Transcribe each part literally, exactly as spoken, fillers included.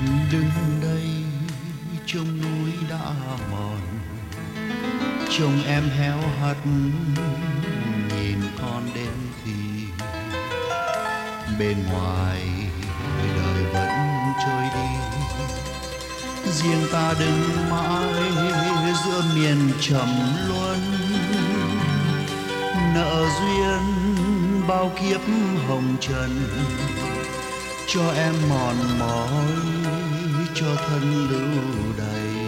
Đứng đây trông núi đã mòn, trông em héo hắt nhìn con đến thì bên ngoài đời vẫn trôi đi, riêng ta đứng mãi giữa miền trầm luân. Nợ duyên bao kiếp hồng trần, cho em mòn mỏi cho thân lưu đầy.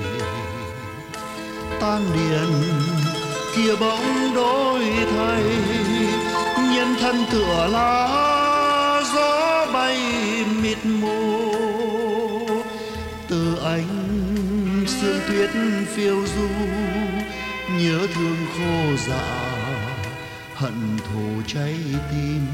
Tang điền kia bỗng đổi thay, nhân thân tựa lá gió bay mịt mù. Từ ánh sương tuyết phiêu du, nhớ thương khô dạ hận thù cháy tim.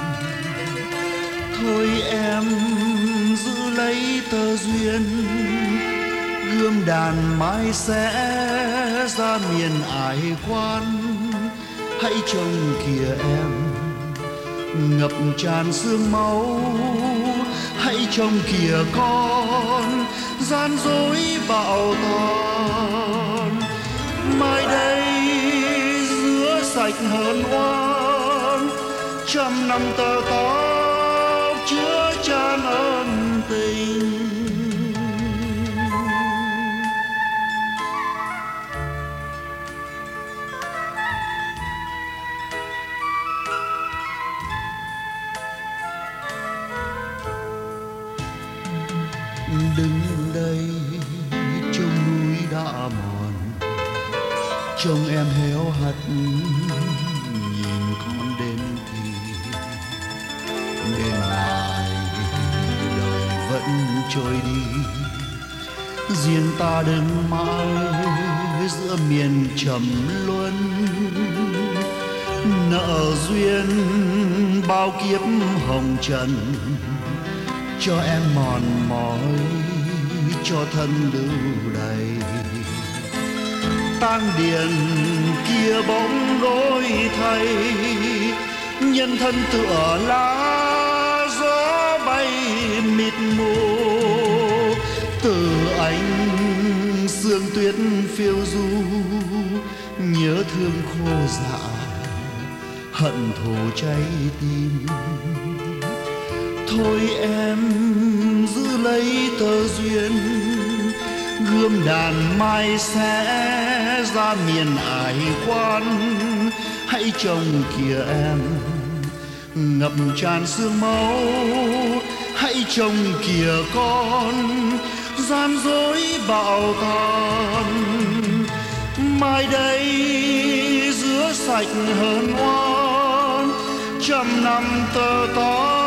Thôi em giữ lấy tơ duyên, gươm đàn mãi sẽ ra miền ải quan. Hãy trông kìa em ngập tràn sương máu, hãy trông kìa con gian dối bạo tàn. Mai đây giữa sạch hờn oan, trăm năm tơ tóc chứa chan ân tình. Đứng đây trông núi đã mòn, trông em héo hắt nhìn con đến thì bên ngoài đời vẫn trôi đi, riêng ta đứng mãi giữa miền trầm luân. Nợ duyên bao kiếp hồng trần, cho em mòn mỏi cho thân lưu đầy. Tang điền kia bỗng đổi thay, nhân thân tựa lá gió bay mịt mù. Từ ánh sương tuyết phiêu du, nhớ thương khô dạ hận thù cháy tim. Thôi em giữ lấy tơ duyên, gươm đàn mai sẽ ra miền ải quan. Hãy trông kìa em ngập tràn sương máu, hãy trông kìa con gian dối bạo tàn. Mai đây giữa sạch hờn oan, trăm năm tơ tóc